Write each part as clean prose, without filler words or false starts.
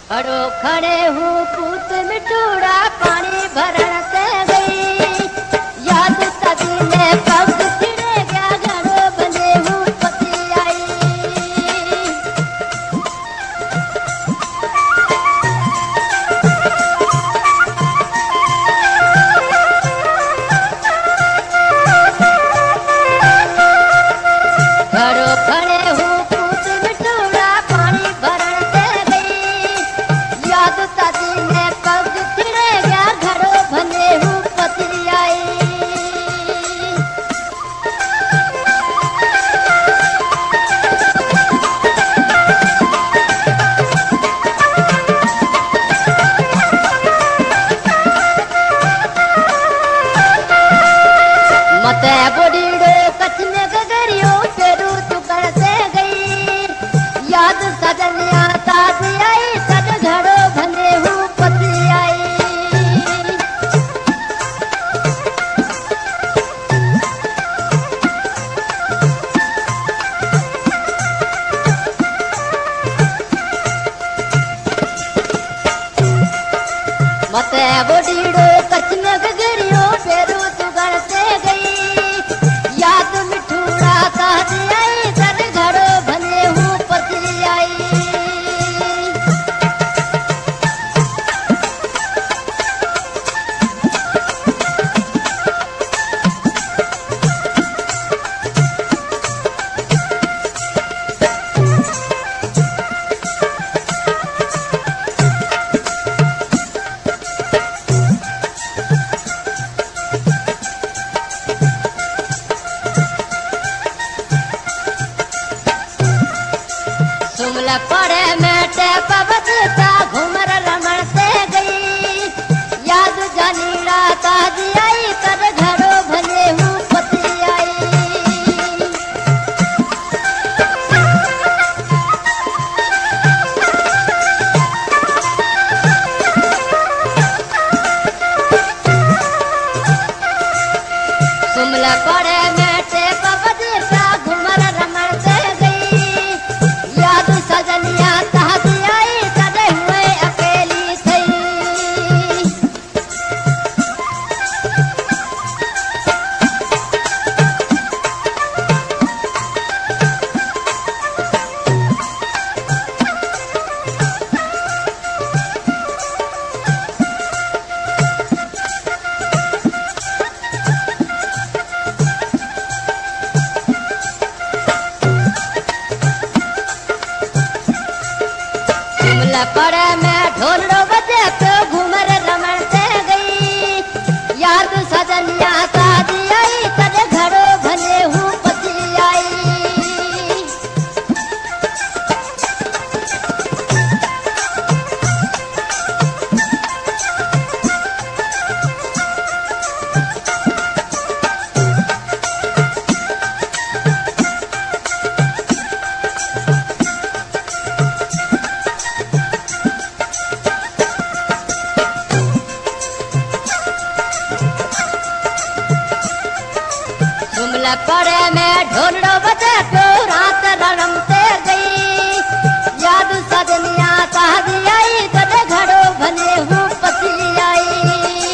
अड़ो खड़े हूँ पूत मिठूड़ा पानी भरण से गई याद तभी ने पग छिड़े गया घड़ो बंधे हूँ पति आई घड़ो खड़े हूँ पूत मिठूड़ा पानी भरण से गई याद तभी ने पग छिड़े गया घड़ो बंधे हूँ पति आई मते बुढ़ीड़ो कच्छ में गगरियो पेरू टुकड़ से गई याद सजनिया ताज आई सज घड़ो बंधे हूँ पति आई मते बुढ़ीड़ो कच्छ में गगरियो पेरू टुकड़ से गई याद मिठूड़ा ताज आई सज घड़ो बंधे हूँ पति आई सुमला पड़े में टेप बजता घूमर रमण से गई याद जानीड़ा ताज आई कर घड़ो भले हूँ पति आई सुमला पड़े में टेप बजता घूमर रमण से गई याद सजनिया ताज आई सजे हुए अकेली थई सुमला पड़े में ढोलो बजे तो घूमर रमण से गई याद सजनिया ताज आई सजे घड़ो भले हूँ पति आई सुमला पड़े में ढोलो बजे तो रात रमते गई याद सजनिया ताज आई सजे घड़ो भले हूँ पति आई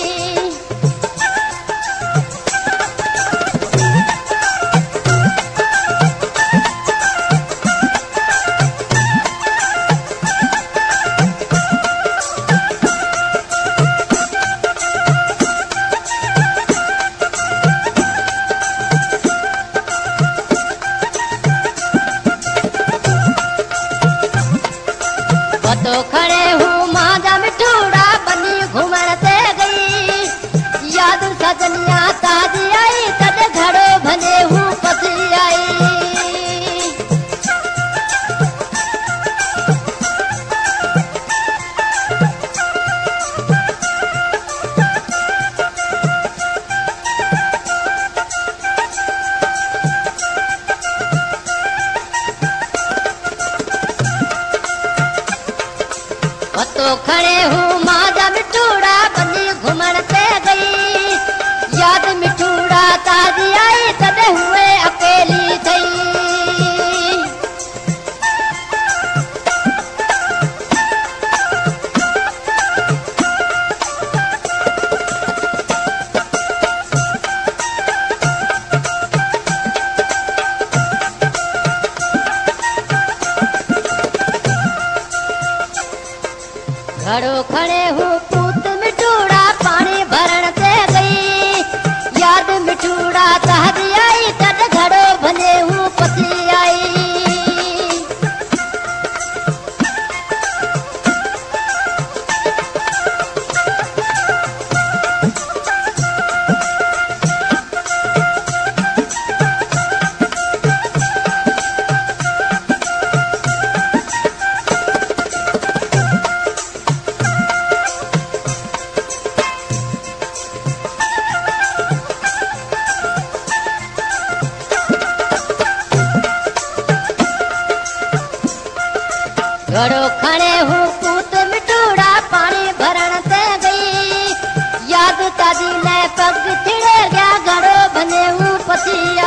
तो खड़े हूँ माजा मिठूड़ा बनी घूमर से गई याद सजनिया ताज आई सज घड़ो भले हूँ पति आई तो खड़े हूँ माजा मिठूड़ा बनी घूमर से गई याद मिठूड़ा ताज आई सजे हुए अकेली थई घड़ो खड़े हूँ पूत मिठूड़ा पानी भरण से गई याद मिठूड़ा तहद आई तद घड़ो भले हूँ पति आई घड़ो खड़े हूँ पूत मिठूड़ा पानी भरण से गई याद तादी ने पग छिड़े गया घड़ो बने हूँ पति